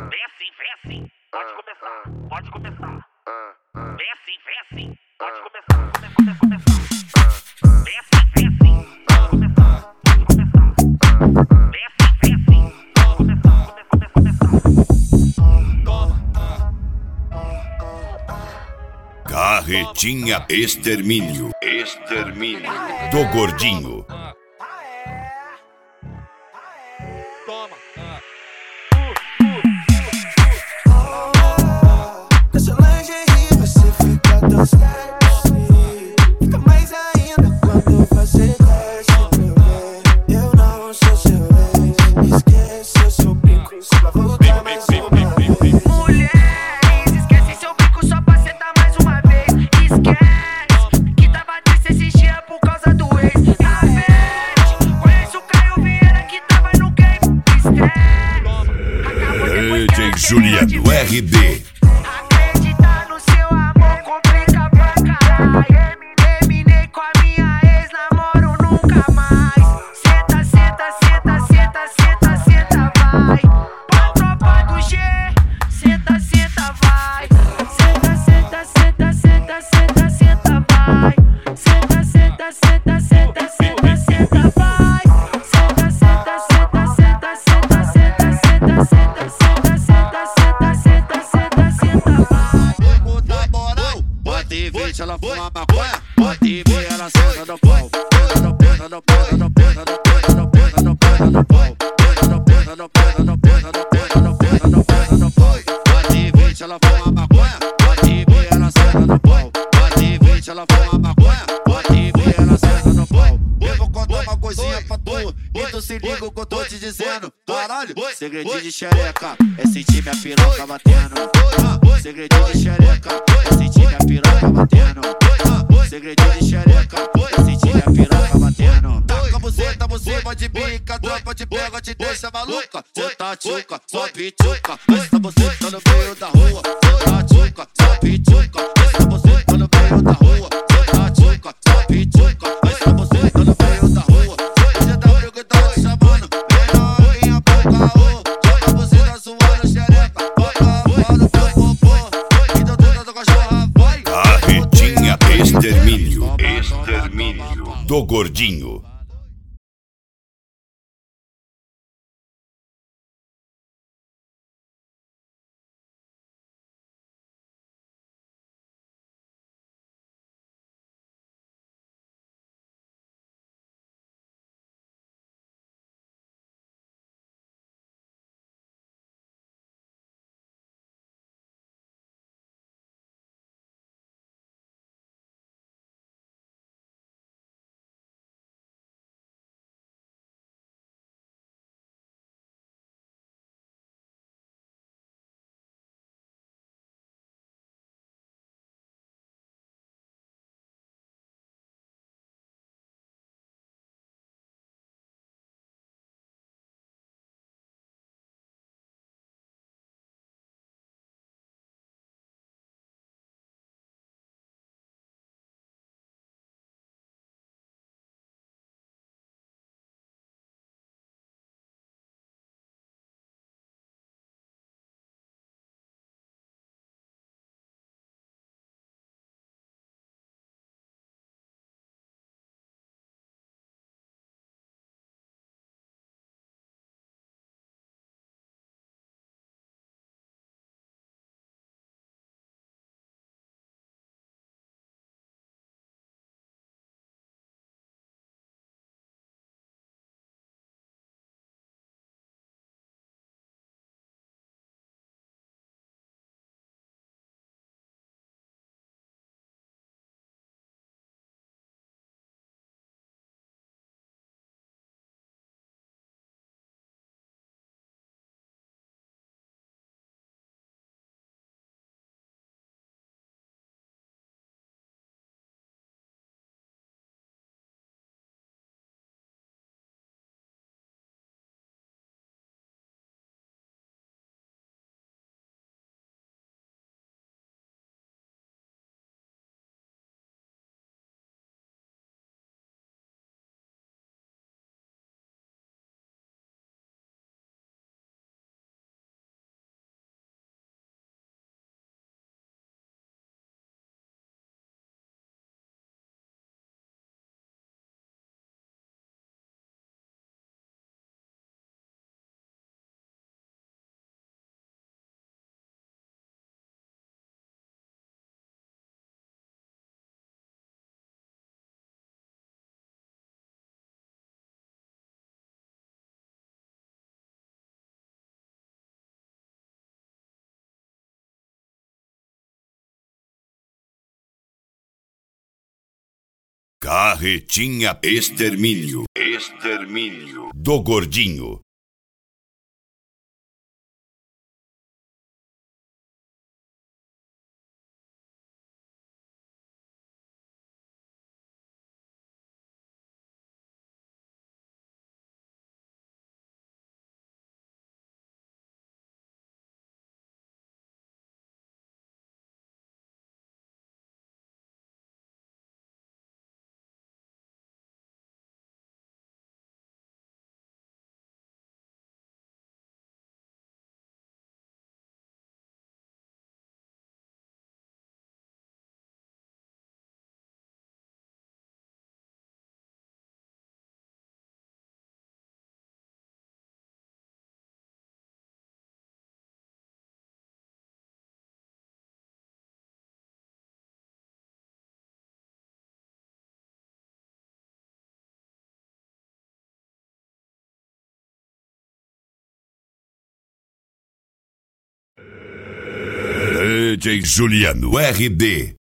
vem assim, pode começar, pode começar. Vem assim, pode começar, começar. Vem assim, pode começar, pode começar. Vem assim, pode começar. Carretinha Extermínio do Gordinho. Toma. Essa lingerie você fica tão sexy. Fica mais ainda quando você desce pra ver. Eu não sou seu ex. Esquece, eu sou brinco. Só pra voltar mais uma vez. Mulheres, esquece seu bico só pra sentar mais uma vez. Esquece que tava triste esses dias por causa do ex. Tá vendo? Conheço o Caio Vieira que tava no game. Esquece. DJ Juliano RD. Acreditar no seu amor complica pra caralho. Terminei com a minha ex, namoro nunca mais. Senta, senta, senta, senta, senta, senta, vai. Pra tropa do G, senta, senta, vai. Senta, senta, senta, senta, senta, senta, vai. Senta, senta, senta, senta, senta, senta, vai. Senta, senta, senta, senta, senta, senta, senta, senta, senta, senta, senta, senta, senta, vai. Vou botar moral, bota e vê se ela fuma maconha. Bota e vê ela senta no pau. Senta no pau, senta no pau, senta no pau, senta no pau, senta no pau, senta no pau, senta no pau. Senta no pau, senta no pau, senta no pau, senta no pau, senta no pau, senta no pau, senta no pau. Bota e vê se ela fuma maconha. Bota e vê ela senta no pau. Bota e vê se ela fuma maconha. Bota e vê ela senta no pau. Eu vou contar uma coisinha pra tu. E tu se liga o que eu tô te dizendo. Caralho, segredinho de xereca é sentir minha piroca batendo. Segredinho de xereca é sentir minha piroca batendo. Segredinho de xereca é sentir minha piroca batendo. Taca buceta, você pode bica, tropa de pega, te deixa maluca. Cê tá tchuca, só pituca. Essa você tá no meio da rua. Cê tá tchuca, só pituca. Essa você tá no meio da rua. Cê tá tchuca, só pituca. Essa você tá no meio da rua. Você tá frio que tá te chamando. Vem novinha pro caô. Joga você tá suando xereca. Bota a mão no teu popô. Então tu tá com a cachorra, vai. Carretinha Extermínio do Gordinho. Carretinha Extermínio. Extermínio do Gordinho. DJ Juliano RD.